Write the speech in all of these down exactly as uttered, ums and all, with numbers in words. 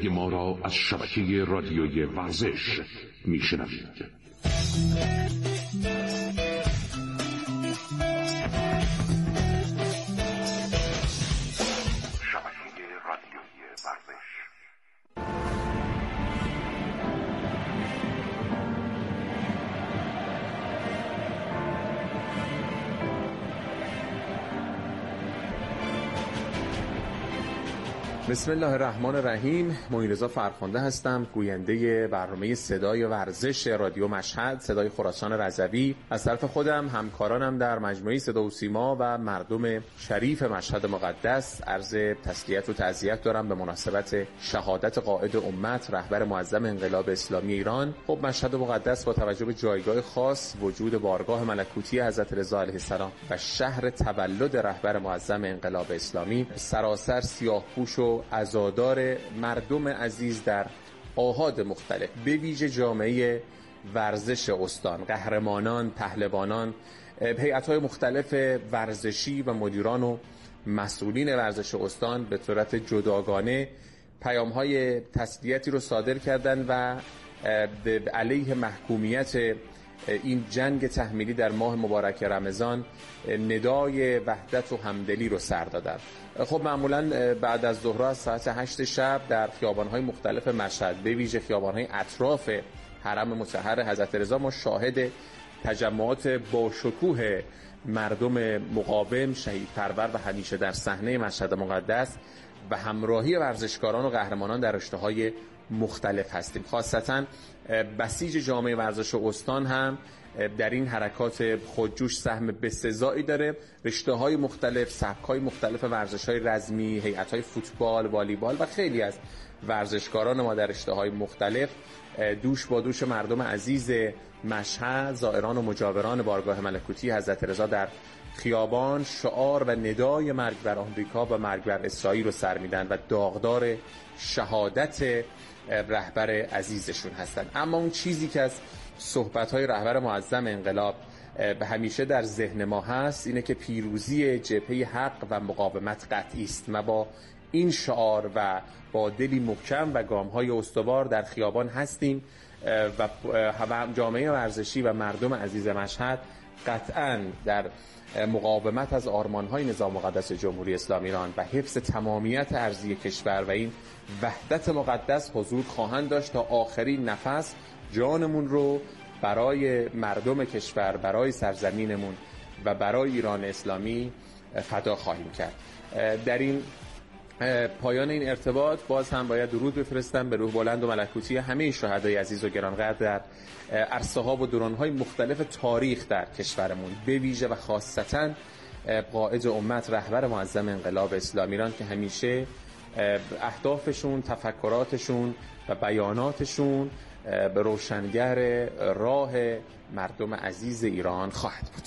صدای ما را از شبکه رادیویی ورزش میشنوید. بسم الله الرحمن الرحیم. معین‌رضا فرخنده هستم، گوینده برنامه صدای ورزش رادیو مشهد، صدای خراسان رضوی. از طرف خودم، همکارانم در مجموعه صدا و سیما و مردم شریف مشهد مقدس عرض تسلیت و تعزیت دارم به مناسبت شهادت قائد امت، رهبر معظم انقلاب اسلامی ایران. خب مشهد مقدس با توجه به جایگاه خاص، وجود بارگاه ملکوتی حضرت رضا علیه السلام و شهر تولد رهبر معظم انقلاب اسلامی، سراسر سیاه‌پوش و عزادار مردم عزیز در آحاد مختلف، به ویژه جامعه ورزش استان، قهرمانان، پهلوانان، هیئت‌های مختلف ورزشی و مدیران و مسئولین ورزش استان به صورت جداگانه پیام‌های تسلیتی رو صادر کردند و علیه محکومیت این جنگ تحمیلی در ماه مبارک رمضان ندای وحدت و همدلی رو سر دادن. خب معمولا بعد از ظهر از ساعت هشت شب در خیابان‌های مختلف مشهد، به ویژه خیابان‌های اطراف حرم مطهر حضرت رضا، ما شاهد تجمعات با شکوه مردم مقاوم، شهیدپرور و همیشه در صحنه مشهد مقدس و همراهی ورزشکاران و قهرمانان در رشته‌های مختلف هستیم. خاصتاً بسیج جامعه ورزش استان هم در این حرکات خودجوش سهم بسزایی داره. رشته‌های مختلف، سبک‌های مختلف ورزش‌های رزمی، هیئت‌های فوتبال، والیبال و خیلی از ورزشکاران ما در رشته‌های مختلف دوش با دوش مردم عزیز مشهد، زائران و مجاوران بارگاه ملکوتی حضرت رضا در خیابان شعار و ندای مرگ بر آمریکا و مرگ بر اسرائیل رو سر میدن و داغدار شهادت رهبر عزیزشون هستن. اما اون چیزی که از صحبت‌های رهبر معظم انقلاب به همیشه در ذهن ما هست اینه که پیروزی جبهه حق و مقاومت قطعی است. ما با این شعار و با دلی محکم و گام‌های استوار در خیابان هستیم و جامعه ورزشی و مردم عزیز مشهد قطعاً در مقاومت از آرمان‌های نظام مقدس جمهوری اسلامی ایران و حفظ تمامیت ارضی کشور و این وحدت مقدس حضور خواهند داشت تا آخرین نفس. جانمون رو برای مردم کشور، برای سرزمینمون و برای ایران اسلامی فدا خواهیم کرد. در این پایان این ارتباط باز هم باید درود بفرستم به روح بلند و ملکوتی همه شهدای عزیز و گرانقدر در عرصه ها و دوران‌های مختلف تاریخ در کشورمون، به ویژه و خاصتاً قائد امت، رهبر معظم انقلاب اسلامی ایران که همیشه اهدافشون، تفکراتشون و بیاناتشون به روشنگر راه مردم عزیز ایران خواهد بود.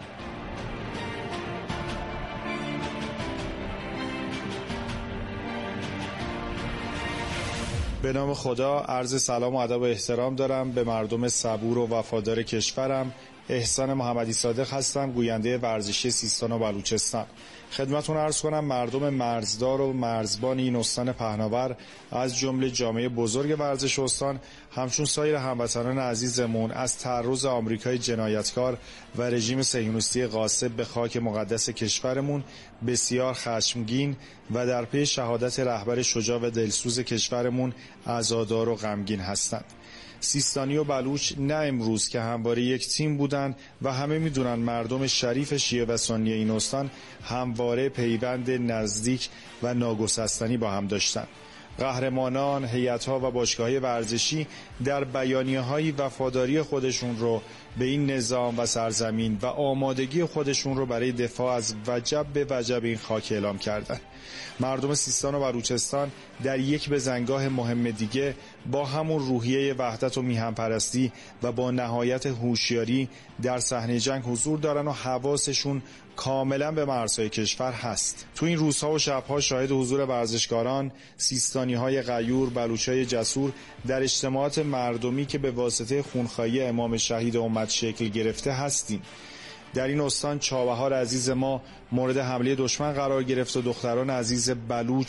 به نام خدا عرض سلام و ادب و احترام دارم به مردم صبور و وفادار کشورم. احسان محمدی صادق هستم، گوینده ورزشی سیستان و بلوچستان. خدمتتون عرض کنم مردم مرزدار و مرزبان این استان پهناور از جمله جامعه بزرگ ورزش استان همچون سایر هموطنان عزیزمون از تعرض آمریکای جنایتکار و رژیم صهیونیستی غاصب به خاک مقدس کشورمون بسیار خشمگین و در پی شهادت رهبر شجاع و دلسوز کشورمون عزادار و غمگین هستند. سیستانی و بلوچ نه امروز که همواره یک تیم بودند و همه میدونن مردم شریف شیعه و سنی این استان همواره پیوند نزدیک و ناگسستنی با هم داشتند. قهرمانان، هیئت‌ها و باشگاه‌های ورزشی در بیانیه‌های وفاداری خودشون رو به این نظام و سرزمین و آمادگی خودشون رو برای دفاع از وجب به وجب این خاک اعلام کردند. مردم سیستان و بلوچستان در یک بزنگاه مهم دیگه با همون روحیه وحدت و میهن پرستی و با نهایت هوشیاری در صحنه جنگ حضور دارن و حواسشون کاملا به مرزهای کشور هست. تو این روزها و شبها شاهد حضور ورزشکاران، سیستانی‌های غیور، بلوچ‌های جسور در اجتماعات مردمی که به واسطه خونخواهی امام شهید امت شکل گرفته هستیم. در این استان چابهار عزیز ما مورد حمله دشمن قرار گرفت و دختران عزیز بلوچ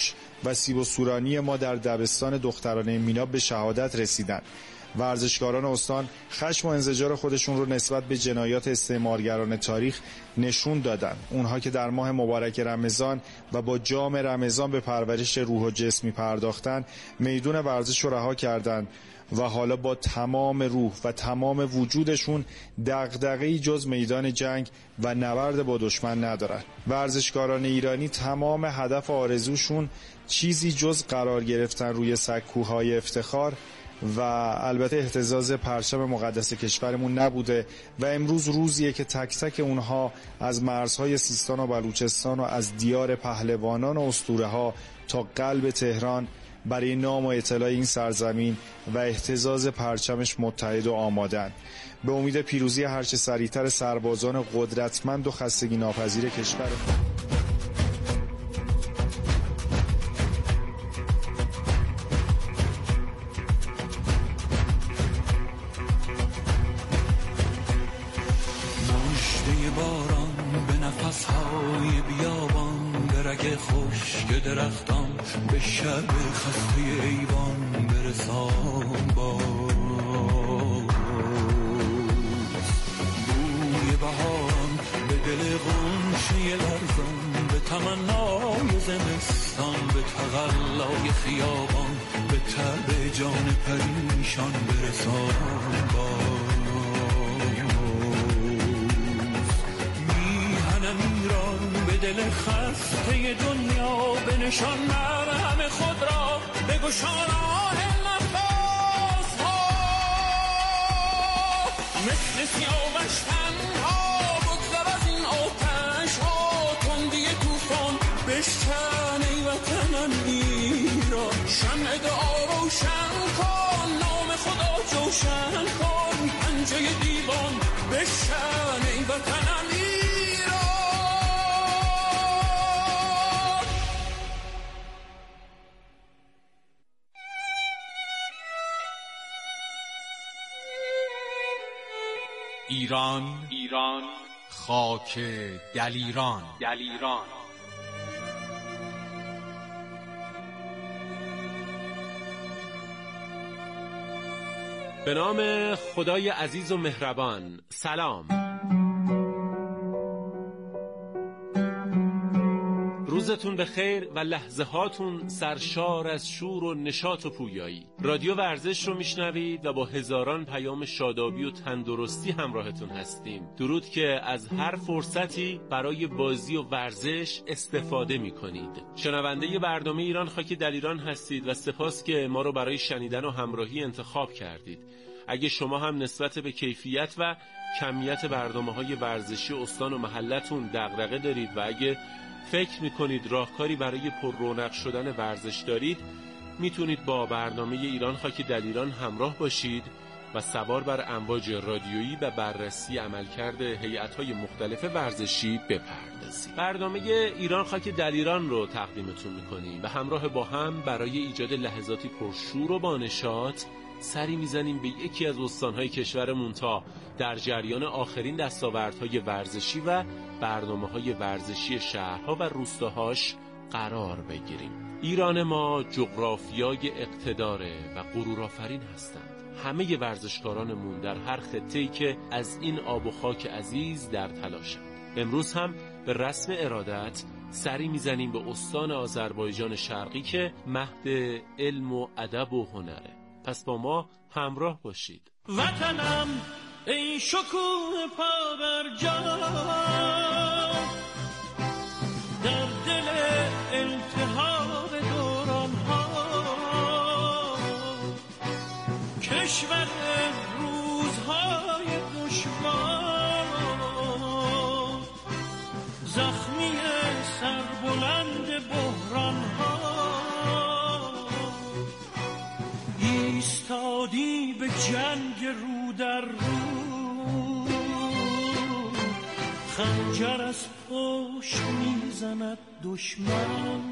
و سیب و سورانی ما در دبستان دخترانه مینا به شهادت رسیدند. ورزشکاران استان خشم و انزجار خودشون رو نسبت به جنایات استعمارگران تاریخ نشون دادن. اونها که در ماه مبارک رمضان و با جام رمضان به پرورش روح و جسم پرداختن، میدون ورزش رو رها کردند و حالا با تمام روح و تمام وجودشون دغدغه‌ای جز میدان جنگ و نبرد با دشمن ندارن. ورزشکاران ایرانی تمام هدف و آرزوشون چیزی جز قرار گرفتن روی سکوهای افتخار و البته اهتزاز پرچم مقدس کشورمون نبوده و امروز روزیه که تک تک اونها از مرزهای سیستان و بلوچستان و از دیار پهلوانان و اسطوره‌ها تا قلب تهران برای نام و اطلاع این سرزمین و اهتزاز پرچمش متحد و آمادن. به امید پیروزی هرچه سریعتر سربازان قدرتمند و خستگی ناپذیر کشور. درختان به شب خسته ایوان برسان باز، بوی بهاران به دل غنچه لرزان، به تمنای زمستان، به تقلای خیابان، به تب جان پریشان برسان باز. میهنم ایران به دل خسته دنیا، به نشان مرهم خود را بگشان آه نفس ها، مثل سیاوش تنها بگذر از این آتش ها، تندی توفان بشکن ای وطنم ایران، شمع دعا روشن کن، نام خدا جوشن کن، پنجه دیوان بشکن ای وطنم ایران. ایران ایران خاک دلیران دلیران به نام خدای عزیز و مهربان. سلام. روزتون به خیر و لحظه هاتون سرشار از شور و نشاط و پویایی. رادیو ورزش رو میشنوید و با هزاران پیام شادابی و تندرستی همراهتون هستیم. درود که از هر فرصتی برای بازی و ورزش استفاده میکنید. شنونده برنامه ایران خاک دلیران هستید و سپاس که ما رو برای شنیدن و همراهی انتخاب کردید. اگه شما هم نسبت به کیفیت و کمیت برنامه‌های ورزشی استان و محلتون دغدغه دارید و اگه فکر میکنید راهکاری برای پر رونق شدن ورزش دارید، میتونید با برنامه ایران خاک دلیران همراه باشید و سوار بر امواج رادیویی و بررسی عملکرد هیئت‌های مختلف ورزشی بپردازید. برنامه ایران خاک دلیران رو تقدیمتون میکنیم و همراه با هم برای ایجاد لحظاتی پرشور و بانشاط سری میزنیم به یکی از استانهای کشورمون تا در جریان آخرین دستاوردهای ورزشی و برنامه‌های ورزشی شهرها و روستاهاش قرار بگیریم. ایران ما جغرافیای اقتداره و غرورآفرین هستند. همه ورزشکارانمون در هر خطه‌ای که از این آب و خاک عزیز در تلاشند. امروز هم به رسم ارادت سری میزنیم به استان آذربایجان شرقی که مهد علم و ادب و هنره. پس با ما همراه باشید. وطنم ای شکوه پا بر جا، در دل التهاب دوران ها، کشور روزهای دشوار، زخمی سربلند بحران ها، ایستادی به جنگ رو در رو، خنجر از پشت میزند دشمن،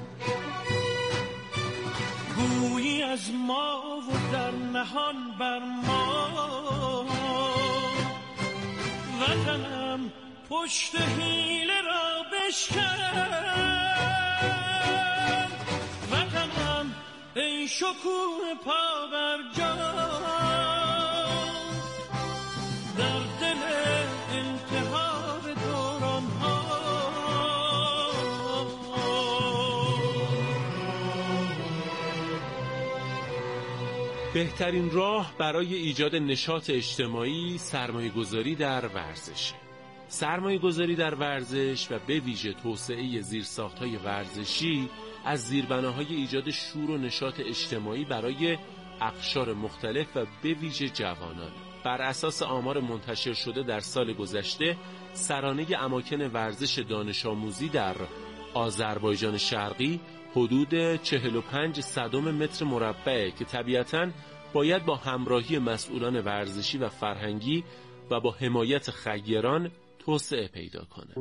گویی از ما و در نهان بر ما، وطنم پشت حیله را بشکن، ای شکوه پا بر جا در دل انتحار دوران ها. بهترین راه برای ایجاد نشاط اجتماعی سرمایه‌گذاری در ورزش. سرمایه‌گذاری در ورزش و به ویژه توسعه زیرساخت‌های ورزشی از زیربناهای ایجاد شور و نشاط اجتماعی برای اقشار مختلف و به ویژه جوانان. بر اساس آمار منتشر شده در سال گذشته سرانه اماکن ورزش دانش آموزی در آذربایجان شرقی حدود چهل و پنج صدم متر مربع که طبیعتاً باید با همراهی مسئولان ورزشی و فرهنگی و با حمایت خیران توسعه پیدا کنه.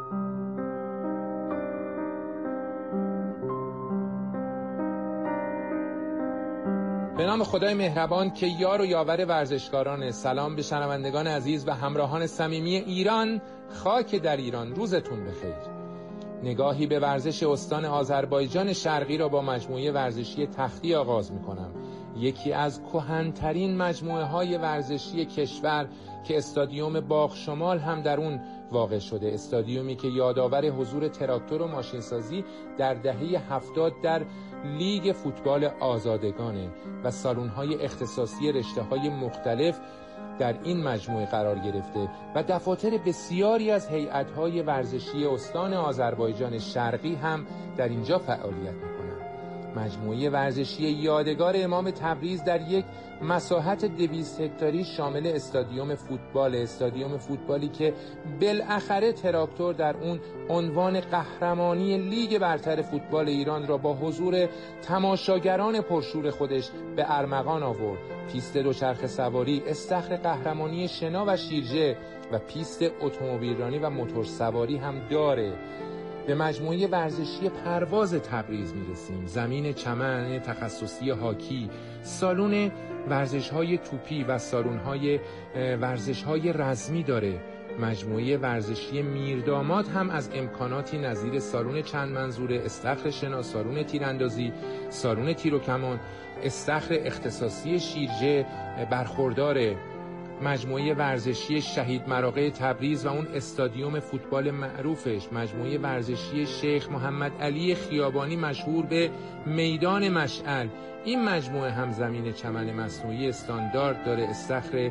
به نام خدای مهربان که یار و یاور ورزشکاران. سلام به شنوندگان عزیز و همراهان صمیمی ایران. خاک در ایران، روزتون بخیر. نگاهی به ورزش استان آذربایجان شرقی را با مجموعه ورزشی تختی آغاز می‌کنم. یکی از کهن‌ترین مجموعه‌های ورزشی کشور که استادیوم باغ شمال هم در اون واقع شده. استادیومی که یادآور حضور تراکتور و ماشینسازی در دهه هفتاد در لیگ فوتبال آزادگانه و سالن‌های اختصاصی رشته‌های مختلف در این مجموعه قرار گرفته و دفاتر بسیاری از هیئت‌های ورزشی استان آذربایجان شرقی هم در اینجا فعالیت می‌کنند. مجموعه ورزشی یادگار امام تبریز در یک مساحت دویست هکتاری شامل استادیوم فوتبال، استادیوم فوتبالی که بالاخره تراکتور در اون عنوان قهرمانی لیگ برتر فوتبال ایران را با حضور تماشاگران پرشور خودش به ارمغان آورد. پیست دوچرخه سواری، استخر قهرمانی شنا و شیرجه و پیست اتومبیلرانی و موتور سواری هم داره. به مجموعه ورزشی پرواز تبریز میرسیم. زمین چمن تخصصی هاکی، سالن ورزش‌های توپی و سالن‌های ورزش‌های رزمی داره. مجموعه ورزشی میرداماد هم از امکاناتی نظیر سالن چند منظوره، استخر شنا، سالن تیراندازی، سالن تیر و کمان، استخر اختصاصی شیرجه برخورداره. مجموعه ورزشی شهید مراغه تبریز و اون استادیوم فوتبال معروفش، مجموعه ورزشی شیخ محمد علی خیابانی مشهور به میدان مشعل. این مجموعه هم زمین چمن مصنوعی استاندارد داره، استخر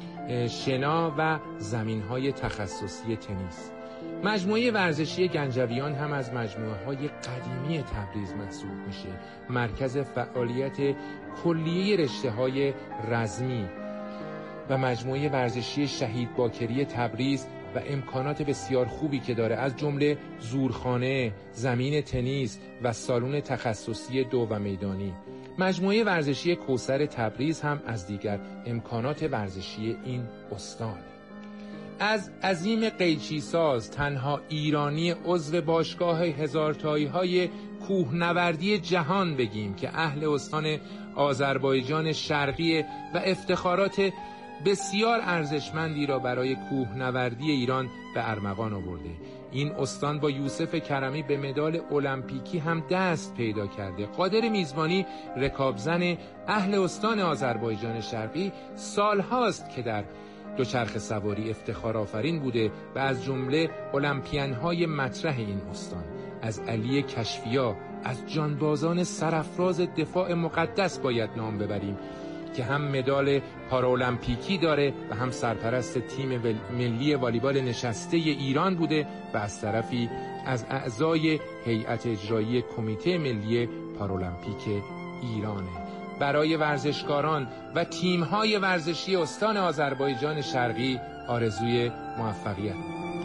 شنا و زمین‌های تخصصی تنیس. مجموعه ورزشی گنجویان هم از مجموعه‌های قدیمی تبریز محسوب میشه، مرکز فعالیت کلیه رشته‌های رزمی. و مجموعه ورزشی شهید باکری تبریز و امکانات بسیار خوبی که داره، از جمله زورخانه، زمین تنیس و سالن تخصصی دو و میدانی. مجموعه ورزشی کوثر تبریز هم از دیگر امکانات ورزشی این استان. از عظیم قیچی ساز، تنها ایرانی عضو باشگاه هزارتایی های کوهنوردی جهان بگیم که اهل استان آذربایجان شرقی و افتخارات بسیار ارزشمندی را برای کوهنوردی ایران به ارمغان آورده. این استان با یوسف کرمی به مدال المپیکی هم دست پیدا کرده. قادر میزبانی، رکابزن اهل استان آذربایجان شرقی، سالهاست که در دوچرخه سواری افتخار آفرین بوده و از جمله المپیان‌های مطرح این استان، از علی کشفیا، از جانبازان سرافراز دفاع مقدس باید نام ببریم که هم مدال پارالمپیکی داره و هم سرپرست تیم ملی والیبال نشسته ایران بوده و از طرفی از اعضای هیئت اجرایی کمیته ملی پارالمپیک ایرانه. برای ورزشکاران و تیم‌های ورزشی استان آذربایجان شرقی آرزوی موفقیت.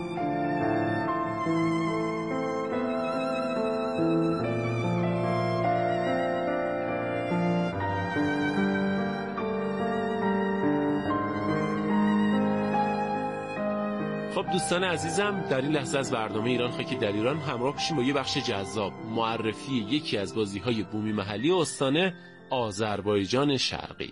خب دوستان عزیزم، در این لحظه از برنامه ایران خاک در ایران همراه بشیم با یه بخش جذاب، معرفی یکی از بازی‌های بومی محلی استان آذربایجان شرقی.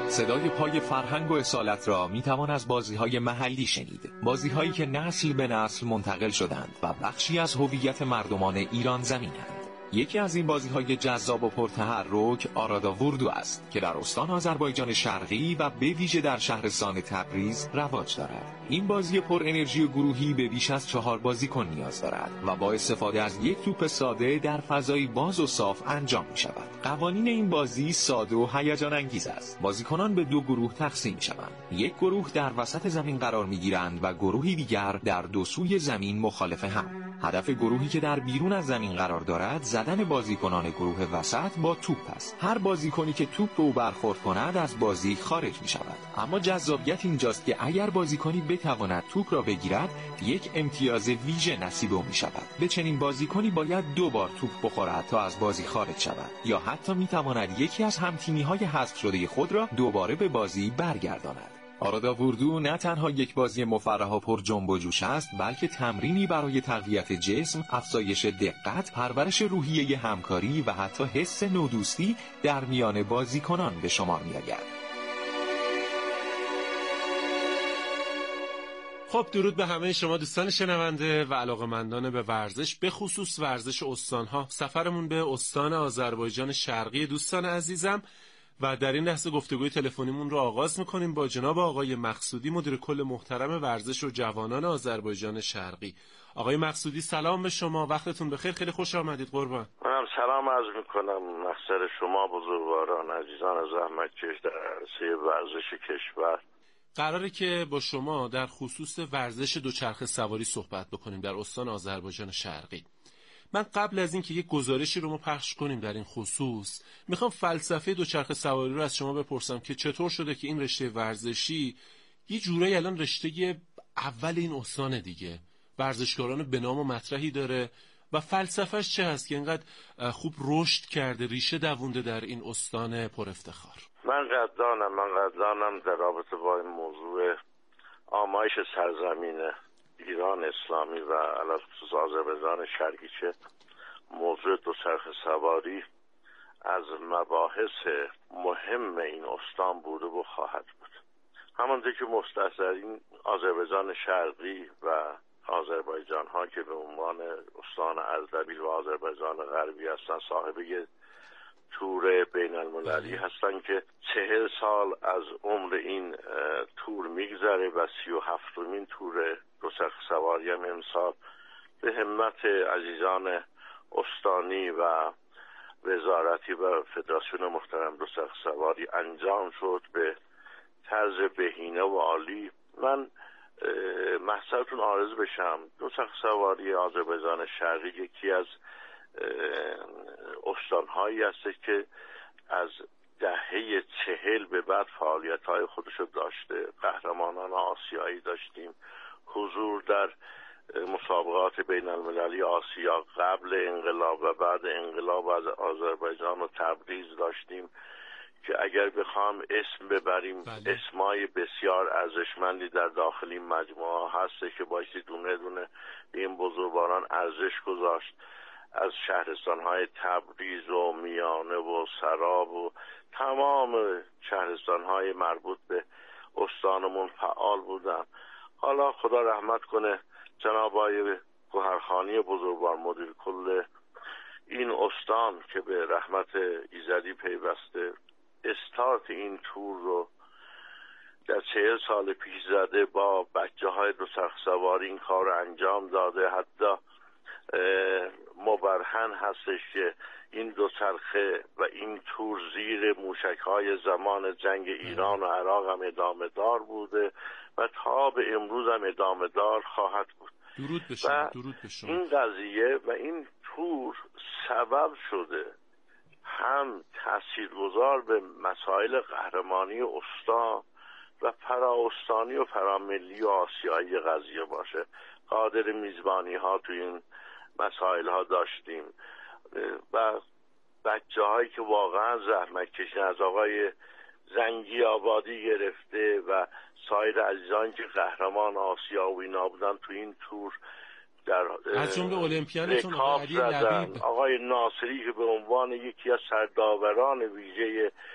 صدای پای فرهنگ و اصالت را میتوان از بازی‌های محلی شنید. بازی‌هایی که نسل به نسل منتقل شدند و بخشی از هویت مردمان ایران زمینند. یکی از این بازی‌های جذاب و پرتحرک آرادا ووردو است که در استان آذربایجان شرقی و به ویژه در شهرستان تبریز رواج دارد. این بازی پر انرژی گروهی به بیش از چهار بازیکن نیاز دارد و با استفاده از یک توپ ساده در فضایی باز و صاف انجام می‌شود. قوانین این بازی ساده و هیجان انگیز است. بازیکنان به دو گروه تقسیم می‌شوند. یک گروه در وسط زمین قرار می‌گیرند و گروهی دیگر در دو سوی زمین مخالف هم. هدف گروهی که در بیرون از زمین قرار دارد زدن بازیکنان گروه وسط با توپ است. هر بازیکنی که توپ به او برخورد کند از بازی خارج می‌شود. اما جذابیت اینجاست که اگر بازیکنی بتواند توپ را بگیرد، یک امتیاز ویژه نصیب او می‌شود. به چنین بازیکنی باید دو بار توپ بخورد تا از بازی خارج شود، یا حتی می‌تواند یکی از هم‌تیمی‌های حذف شده خود را دوباره به بازی برگرداند. آرادا ووردو نه تنها یک بازی مفرح و پر جنب و جوش است، بلکه تمرینی برای تقویت جسم، افزایش دقت، پرورش روحیه همکاری و حتی حس نودوستی در میان بازیکنان به شمار می‌آید. خب درود به همه شما دوستان شنونده و علاقه‌مندان به ورزش، به خصوص ورزش استان‌ها. سفرمون به استان آذربایجان شرقی دوستان عزیزم و در این لحظه گفتگوی تلفنیمون رو آغاز می‌کنیم با جناب آقای مقصودی، مدیر کل محترم ورزش و جوانان آذربایجان شرقی. آقای مقصودی سلام به شما، وقتتون بخیر، خیلی خوش آمدید قربان. منم سلام عرض می‌کنم محضر شما بزرگواران عزیزان زحمتکش در عرصه ورزش کشور. قراره که با شما در خصوص ورزش دوچرخه سواری صحبت بکنیم در استان آذربایجان شرقی. من قبل از این که یک گزارشی رو ما پخش کنیم در این خصوص، میخوام فلسفه دوچرخه سواری رو از شما بپرسم که چطور شده که این رشته ورزشی یه جورایی الان رشته اول این استان دیگه، ورزشکاران به نام و مطرحی داره و فلسفهش چه هست که اینقدر خوب رشد کرده، ریشه دوونده در این استان پر افتخار؟ من قدردانم من قدردانم در رابطه با این موضوع آمایش سرزمین ایران اسلامی و علاوه بر آذربایجان شرقی که موضوع دوچرخه سواری از مباحث مهم این استان بوده و خواهد بود. همانطور که مستحضرین آذربایجان شرقی و آذربایجان ها که به عنوان استان اردبیل و آذربایجان غربی هستند صاحب تور بین المللی هستند که چهل سال از عمر این تور میگذره و سی و هفتمین تور دوچرخه سواری هم امسال به همت عزیزان استانی و وزارتی و فدراسیون محترم دوچرخه سواری انجام شد به طرز بهینه و عالی. من محضرتون عارض بشم، دوچرخه سواری آذربایجان شرقی یکی از استانهایی است که از دهه چهل به بعد فعالیت‌های خودشو داشته. قهرمانان آسیایی داشتیم، حضور در مسابقات بین المللی آسیا قبل انقلاب و بعد انقلاب از آذربایجان و تبریز داشتیم که اگر بخوام اسم ببریم بله. اسمای بسیار ارزشمندی در داخل این مجموعه هست که بایستی دونه دونه به این بزرگواران ارزش گذاشت. از شهرستان‌های تبریز و میانه و سراب و تمام شهرستان‌های مربوط به استانمون فعال بودن. حالا خدا رحمت کنه جناب آقای گوهرخانی بزرگوار مدیر کل این استان که به رحمت ایزدی پیوسته استارت این تور رو در چهل سال پیش زده، با بچه های دوچرخه سواری این کار رو انجام داده. حتی مبرهن هستش که این دوچرخه و این تور زیر موشک‌های زمان جنگ ایران و عراق هم ادامه دار بوده و تا به امروز هم ادامه دار خواهد بود. درود به شما، درود به شما. این قضیه و این تور سبب شده هم تاثیرگذار به مسائل قهرمانی استان و پرااستانی و پراملی و آسیایی قضیه باشه. قادر میزبانی ها تو این مسائل ها داشتیم و بچه هایی که واقعا زحمت کشیدن، از آقای زنگی آبادی گرفته و سایر عزیزان که قهرمان آسیا و اینا بودن تو این تور، در از جمله المپیانتون آقای علی لبیب، آقای ناصری که به عنوان یکی از سرداوران ویژه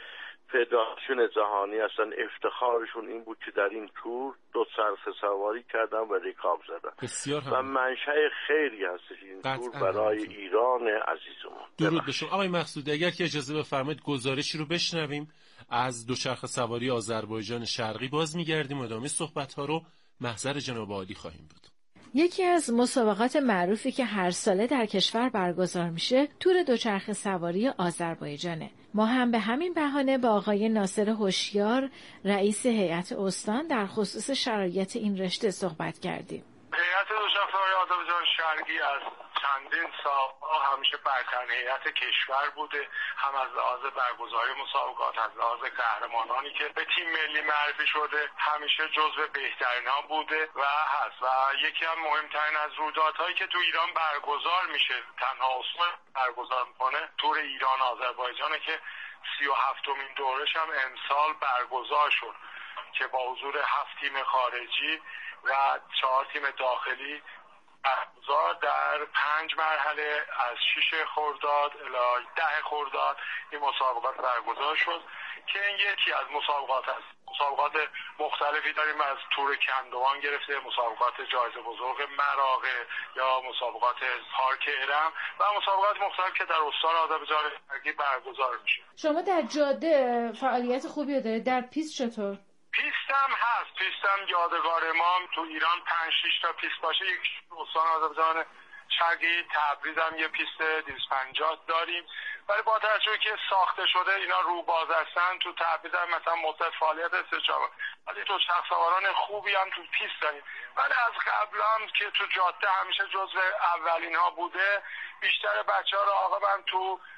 فدراسیون جهانی هستن، افتخارشون این بود که در این تور دو چرخ سواری کردن و رکاب زدن بسیار و منشأ خیری هستش این تور برای هم. ایران عزیزمون. درود به شما آقای مقصودی. اگر که اجازه بفرمایید گزارشی رو بشنویم از دوچرخه سواری آذربایجان شرقی، باز میگردیم ادامه صحبت ها رو محضر جناب عالی خواهیم بود. یکی از مسابقات معروفی که هر ساله در کشور برگزار میشه تور دوچرخه سواری آذربایجانه. ما هم به همین بهانه با آقای ناصر هوشیار رئیس هیئت استان در خصوص شرایط این رشته صحبت کردیم. هیئت دوچرخه سواری آذربایجان شرقی از چندین سال همیشه برترین هیئت کشور بوده، هم از لحاظ برگزاری مسابقات، از لحاظ قهرمانانی که به تیم ملی معرفی شده همیشه جزو بهترین ها بوده و هست و یکی از مهمترین از رویدادهایی که تو ایران برگزار میشه، تنها استان برگزار میکنه، تور ایران آذربایجانه که سی و هفتمین دورش هم امسال برگزار شد که با حضور هفت تیم خارجی و چهار تیم داخلی برگزار در پنج مرحله از شش خرداد الی ده خرداد این مسابقات برگزار شد که این یکی از مسابقات است. مسابقات مختلفی داریم، از تور کندوان گرفته، مسابقات جایزه بزرگ مراغه یا مسابقات پارک ارم و مسابقات مختلف که در استان آذربایجان شرقی برگزار میشه. شما در جاده فعالیت خوبی دارید، در پیست چطور؟ پیست هم هست، پیست هم یادگار ما تو ایران پنج شش تا پیست باشه، یک استان آذربایجان شرقی تبریز هم یه پیست دویست و پنجاه داریم، ولی با توجه که ساخته شده اینا رو باز هستن، تو تبریز هم مثلا مدت فعالیت استجابه، ولی تو چرخ سواران خوبی هم تو پیست داریم. ولی از قبل هم که تو جاده همیشه جزو اولین ها بوده، بیشتر بچه ها رو عاقبت تو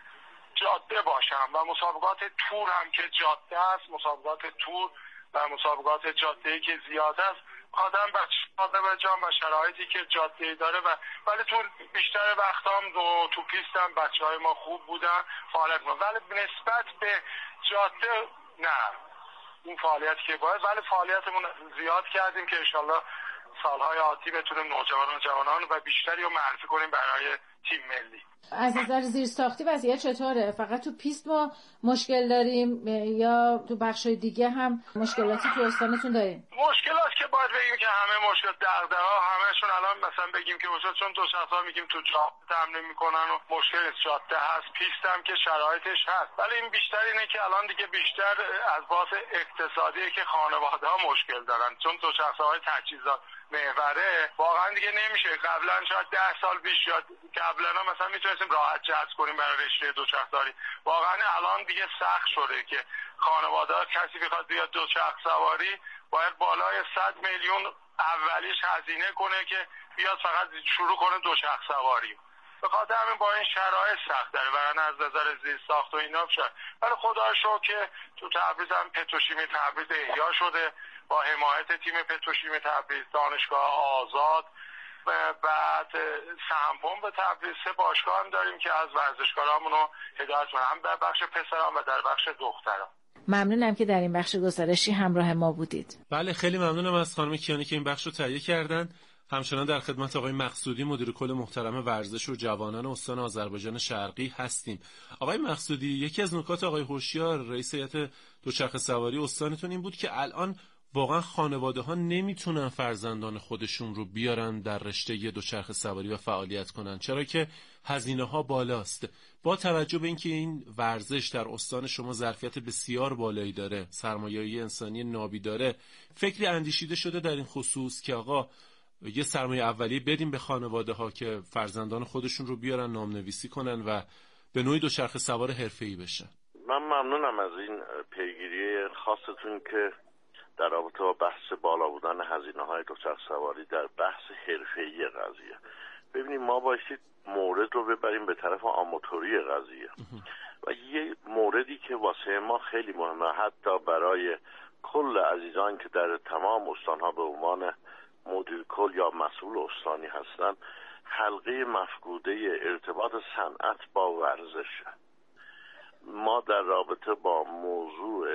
جاده باشن و مسابقات تور هم که جاده است، مسابقات تور و مسابقات جاده‌ای که زیاد است، آدم بچه آذربایجان و شرایطی که جاده‌ای داره و ولی تو بیشتر وقتا هم تو پیست هم بچه‌های ما خوب بودن فعالیت ما، ولی نسبت به جاده نه این فعالیتی که باید، ولی فعالیتمون زیاد کردیم که انشالله سالهای آتی بتونیم نوجوانان جوانان و بیشتری رو معرفی کنیم برای تیم ملی. از نظر زیرساختی وضعیت چطوره؟ فقط تو پیست ما مشکل داریم یا تو بخشای دیگه هم مشکلاتی تو استانتون داریم؟ مشکلات که باید بگیم که همه مشکل دغدغه‌ها همه‌شون الان مثلا بگیم که مشکل چون دوچرخه‌ها میگیم تو جاده تمرین میکنن و مشکل جاده هست، پیست هم که شرایطش هست، ولی این بیشتر اینه که الان دیگه بیشتر از لحاظ اقتصادیه که خانواده‌ها مشکل دارن، چون دوچرخه‌های تجهیزات محوره واقعا دیگه نمیشه. قبلا شاید ده سال پیش یا قبلا مثلا میتونستیم راحت جذب کنیم برای رشته دوچرخه‌سواری، واقعا الان دیگه سخت شده که خانواده کسی بخواد بیاد دوچرخه سواری باید بالای صد میلیون اولیش هزینه کنه که بیاد فقط شروع کنه دوچرخه سواری. به خاطر همین با این شرایط سخت داره و از نظر زیر ساخت و اینا شد، ولی خدا رو شکر که تو تبریز هم پتروشیمی تبریز احیا شده با حمایت تیم پتروشیمی تبریز، دانشگاه آزاد، بعد سهم پمپ تبریز، سه باشگاه هم داریم که از ورزشکارامون رو هدایت کنن، هم در بخش پسران و در بخش دختران. ممنونم که در این بخش گزارشی همراه ما بودید. بله خیلی ممنونم از خانم کیانی که این بخش رو تهیه کردن. همچنان در خدمت آقای مقصودی مدیر کل محترم ورزش و جوانان استان آذربایجان شرقی هستیم. آقای مقصودی، یکی از نکات آقای هوشیار رئیس هیئت دوچرخه سواری استانتون این بود که الان واقعا خانواده ها نمیتونن فرزندان خودشون رو بیارن در رشته دوچرخه سواری و فعالیت کنن، چرا که هزینه ها بالاست. با توجه به اینکه این ورزش در استان شما ظرفیت بسیار بالایی داره، سرمایه‌ای انسانی نابی داره، فکری اندیشیده شده در این خصوص که آقا یه سرمایه اولیه بدیم به خانواده ها که فرزندان خودشون رو بیارن نامنویسی کنن و به نوعی دوچرخه سوار حرفه‌ای بشن؟ من ممنونم از این پیگیری خاصتون که در رابطه با بحث بالا بودن هزینه‌های دوچرخه سواری در بحث حرفه‌ای قضیه. ببینیم ما بایستی مورد رو ببریم به طرف آماتوری قضیه و یه موردی که واسه ما خیلی مهمه، حتی برای کل عزیزان که در تمام استان‌ها به عنوان مدیر کل یا مسئول استانی هستن، حلقه مفقوده ارتباط صنعت با ورزش. ما در رابطه با موضوع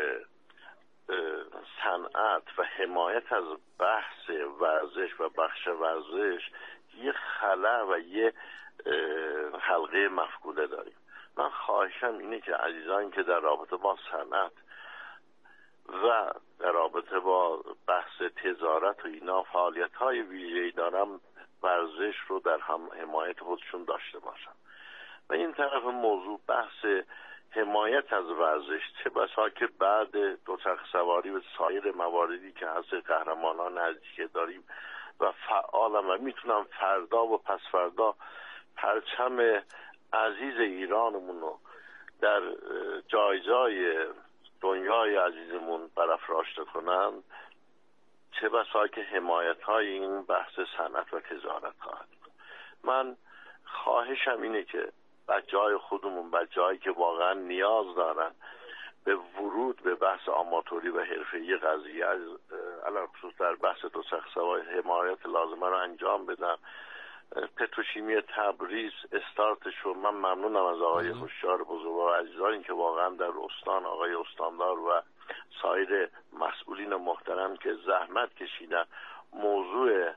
صنعت و حمایت از بحث ورزش و بخش ورزش یه خلا و یه حلقه مفقوده داریم. من خواهشم اینه که عزیزانی که در رابطه با صنعت و در رابطه با بحث تجارت و اینا فعالیت‌های ویژه‌ای دارن، ورزش رو در هم حمایت خودشون داشته باشن. و این طرف موضوع بحث حمایت از ورزش، چه بسا که بعد دوچرخه سواری و سایر مواردی که هست قهرمانان نزدیک داریم و فعالم و میتونم فردا و پس فردا پرچم عزیز ایرانمون رو در جای جای دنیای عزیزمون برافراشته کنن، چه بسا که حمایت های این بحث صنعت و تجارت خواهد بود. من خواهشم اینه که بچه‌های خودمون، بچه‌هایی که واقعا نیاز دارن به ورود به بحث آماتوری و حرفه‌ای قضیه، از علاوه خصوص در بحث دوچرخه سواری حمایت لازمه رو انجام بدن. پتروشیمی تبریز استارتش رو من ممنونم از آقای هوشیار بزرگوار عزیزانی که واقعا در استان، آقای استاندار و سایر مسئولین محترم که زحمت کشیدن موضوع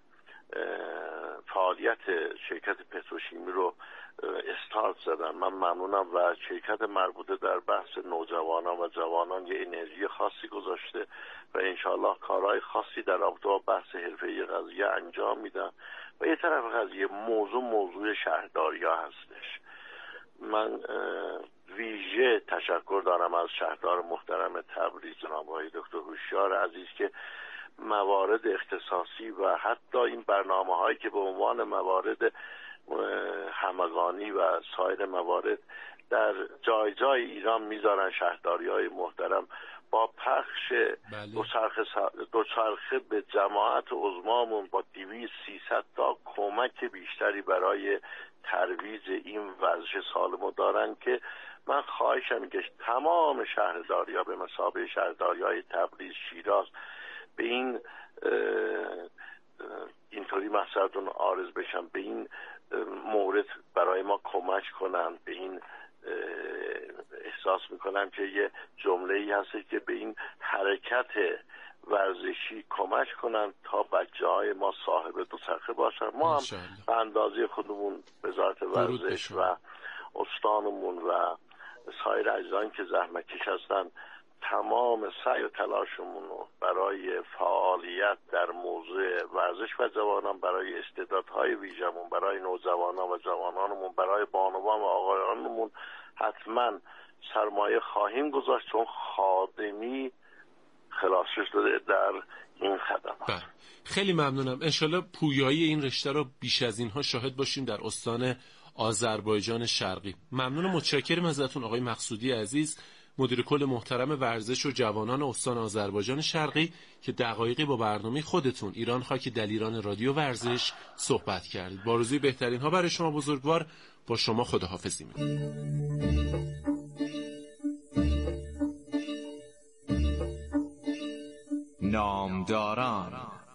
فعالیت شرکت پتروشیمی رو استارت زدن. من ممنونم و شرکت مربوطه در بحث نوجوانان و جوانان یه انرژی خاصی گذاشته و انشاءالله کارهای خاصی در رابطه با بحث حرفه‌ای قضیه انجام میدن. و یه طرف قضیه موضوع موضوع شهرداریا هستش. من ویژه تشکر دارم از شهردار محترم تبریز جناب آقای دکتر هوشیار عزیز که موارد اختصاصی و حتی این برنامه هایی که به عنوان موارد همگانی و سایر موارد در جای جای ایران میذارن شهرداری های محترم با پخش دوچرخه دوچرخه به جماعت عظمامون با دویست سیصد تا کمک بیشتری برای ترویج این ورزش سالمو دارن که من خواهشم که تمام شهرداری ها به مثابه شهرداری های تبریز، شیراز به این اینطوری مسئلتون عارض بشن، به این مورد برای ما کمک کنن. به این احساس میکنم که یه جمله ای هست که به این حرکت ورزشی کمک کنن تا بچه های ما صاحب دوچرخه باشن. ما هم به اندازه خودمون وزارت ورزش و استانمون و سایر اجزایی که زحمت کش هستن تمام سعی و تلاشمون رو برای فعالیت در موضوع ورزش و جوانان، برای استعدادهای ویژمون، برای نوجوانان و جوانانمون، برای بانوان و آقایانمون حتما سرمایه خواهیم گذاشت، چون خادمی خلاصش داده در این خدمات. خیلی ممنونم. انشالله پویایی این رشته رو بیش از اینها شاهد باشیم در استان آذربایجان شرقی. ممنونم، متشکرم ازتون آقای مقصودی عزیز، مدیر کل محترم ورزش و جوانان استان آذربایجان شرقی که دقایقی با برنامه خودتون ایران خاک دلیران رادیو ورزش صحبت کردید. با آرزوی بهترین ها برای شما بزرگوار، با شما خداحافظی می‌کنم. نامداران.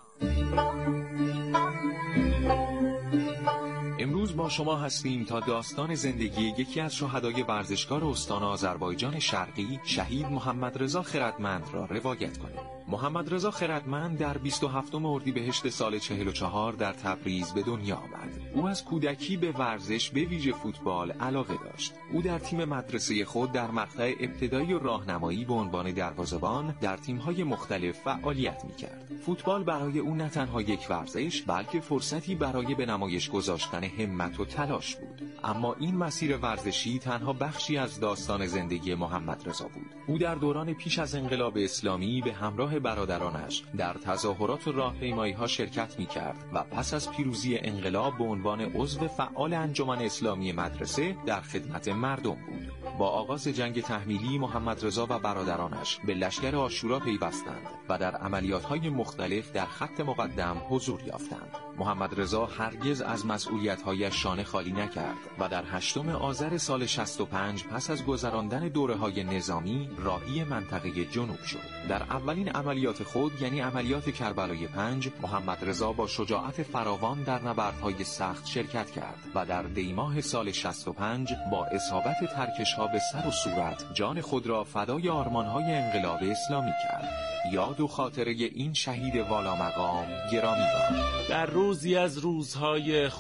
امروز با شما هستیم تا داستان زندگی یکی از شهدای ورزشکار استان آذربایجان شرقی، شهید محمد رضا خردمند را روایت کنیم. محمد رضا خردمند در بیست و هفتم اردیبهشت سال چهل و چهار در تبریز به دنیا آمد. او از کودکی به ورزش، به ویژه فوتبال علاقه داشت. او در تیم مدرسه خود در مقطع ابتدایی و راهنمایی به عنوان دروازه‌بان در تیم‌های مختلف فعالیت می‌کرد. فوتبال برای او نه تنها یک ورزش، بلکه فرصتی برای به نمایش گذاشتن همت و تلاش بود. اما این مسیر ورزشی تنها بخشی از داستان زندگی محمد رضا بود. او در دوران پیش از انقلاب اسلامی به همراه برادرانش در تظاهرات و راهپیمایی‌ها شرکت می‌کرد و پس از پیروزی انقلاب به عنوان عضو فعال انجمن اسلامی مدرسه در خدمت مردم بود. با آغاز جنگ تحمیلی محمد رضا و برادرانش به لشکر عاشورا پیوستند و در عملیات‌های مختلف در خط مقدم حضور یافتند. محمد رضا هرگز از مسئولیت‌هایش شانه خالی نکرد و در هشتم آذر سال شصت و پنج پس از گذراندن دوره‌های نظامی راهی منطقه جنوب شد. در اولین عملیات خود یعنی عملیات کربلای پنج، محمد رضا با شجاعت فراوان در نبردهای سخت شرکت کرد و در دیماه سال شصت و پنج با اصابت ترکش‌ها به سر و صورت جان خود را فدای آرمان‌های انقلاب اسلامی کرد. یاد و خاطره این شهید والا مقام گرامی باد. در روزی از روزهای